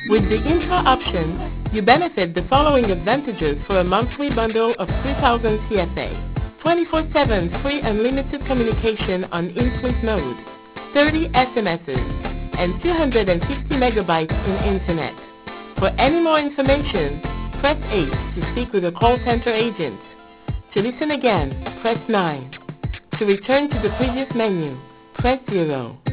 With the intro option, you benefit the following advantages for a monthly bundle of 3000 CSA. 24/7 free unlimited communication on in-sleep mode, 30 SMSs, and 250 megabytes in internet. For any more information, press 8 to speak with a call center agent. To listen again, press 9. To return to the previous menu, press 0.